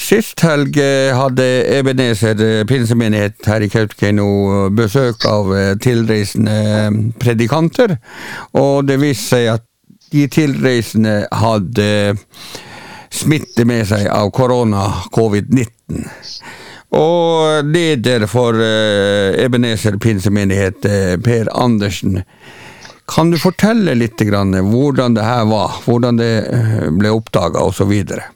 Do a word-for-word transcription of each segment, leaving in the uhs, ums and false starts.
Sist helg hadde Ebenezer pinsemenighet her i Kautokeino besøk av tilreisende predikanter, og det viste seg at de tilreisende hadde smitte med seg av korona covid nitten. Og leder for Ebenezer pinsemenighet, Per Andersen, kan du fortelle litt grann hvordan det her var, hvordan det ble oppdaget og så videre?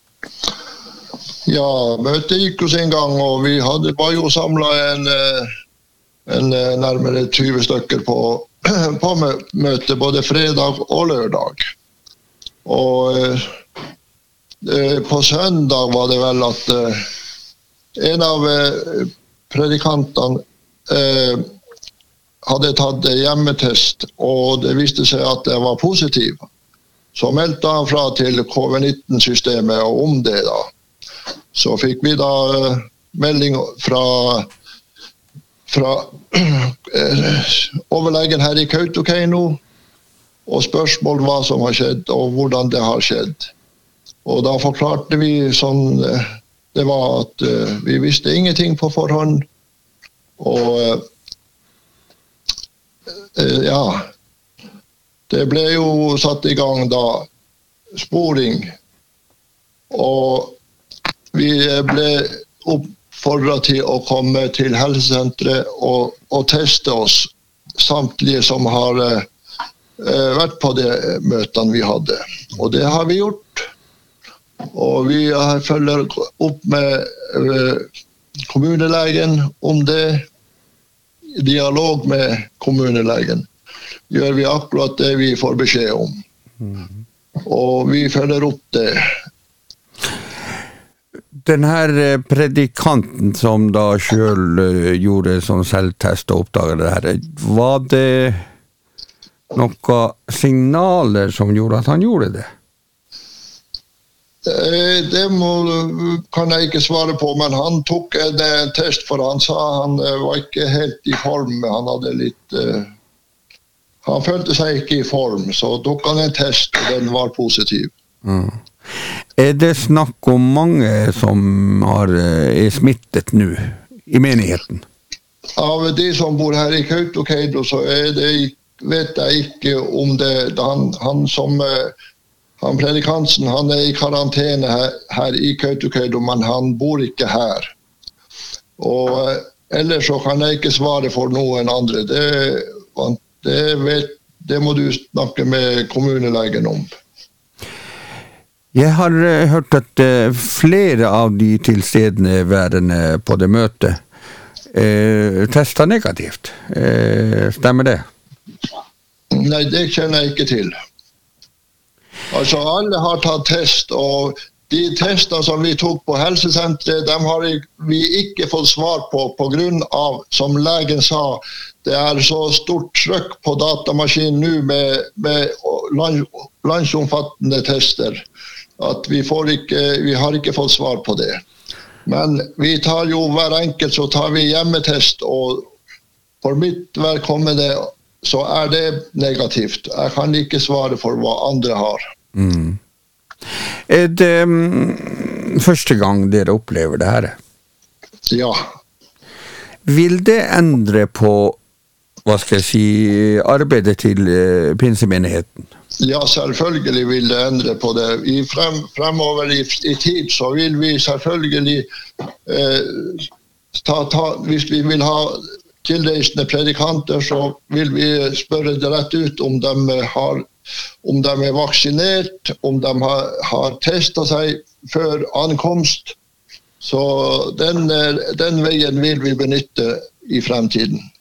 Ja, møtet gikk jo sin gang, og vi hadde bare jo samlet en, en nærmere tjue stykker på, på møtet, både fredag og lørdag. Og eh, på søndag var det vel at eh, en av eh, predikantene eh, hadde tatt hjemmetest, og det viste seg at det var positiv. Så meldte han fra til covid nitten-systemet, og om det da. Så fikk vi da uh, melding fra, fra uh, overlegen her i Kautokeino, og spørsmål hva som har skjedd, og hvordan det har skjedd. Og da forklarte vi sånn, uh, det var at uh, vi visste ingenting på forhånd, og uh, uh, ja, det ble jo satt i gang da sporing, og vi ble oppfordret til å komme til helsesenteret og, og teste oss, samtlige som har uh, vært på de møtene vi hadde. Og det har vi gjort. Og vi uh, følger opp med uh, kommunelegen om det. I dialog med kommunelegen gjør vi akkurat det vi får beskjed om. Mm. Og vi følger opp det. Den her predikanten som da selv gjorde sånn selvtest og oppdaget det her, var det noen signaler som gjorde at han gjorde det? Det må, kan jeg ikke svare på, men han tok en test, for han sa han var ikke helt i form. Han hadde litt, han følte seg ikke i form, så tok han en test, og den var positiv. Mm. Er det snakk om mange som har, er smittet nå i menigheten? Av de som bor her i Kautokeino, så er det, vet jeg ikke om det. Han, han som han predikanten, han er i karantene her, her i Kautokeino, men han bor ikke her. Og ellers så kan jeg ikke svare for noen andre. Det, det, vet, det må du snakke med kommunelegen om. Jeg har uh, hørt at uh, flere av de tilstedeværende på det møtet uh, testet negativt. Uh, stemmer det? Nei, det kjenner jeg ikke til. Altså, alle har tatt test, og de testene som vi tok på helsesenteret, dem har vi ikke fått svar på, på grunn av, som legen sa, det er så stort trykk på datamaskinen nå med, med land, landsomfattende tester, at vi, får ikke, vi har ikke fått svar på det. Men vi tar jo hver enkelt, så tar vi hjemmetest, og for mitt vedkommende så er det negativt. Jeg kan ikke svare for hva andre har. Mm. Er det um, første gang dere opplever det her? Ja. Vil det endre på, hva skal jeg si, arbeidet til uh, pinsemenigheten? Ja, selvfølgelig vil det endre på det. I frem, fremover i, i tid så vil vi selvfølgelig eh, ta, ta, hvis vi vil ha tilreisende predikanter, så vil vi spørre det rett ut om de, har, om de er vaksinert, om de har, har testet seg før ankomst. Så den, den veien vil vi benytte i fremtiden.